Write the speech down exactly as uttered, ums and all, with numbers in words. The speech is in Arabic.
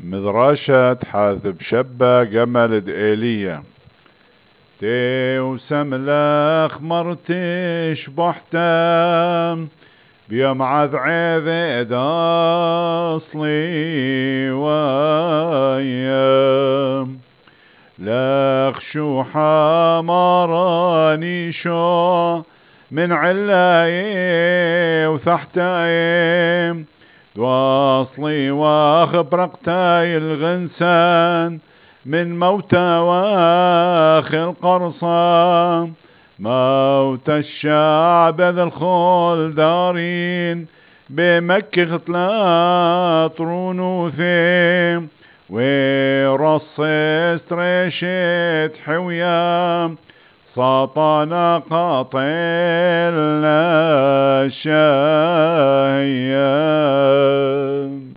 مدرشة حاذب شبة جمل دئيلية تي وسملخ مرتش بحتم بيوم عذ عذ أصلي ويم لخ شو حمراني شو من علاي وثحتايم واصلي واخبرقتاي الغنسان من موتى واخ القرصان موت الشعب ذا الخول دارين بمكة غتلا طرونوثيم ورصص ريشت حويام سطنا قاتلنا الشايم.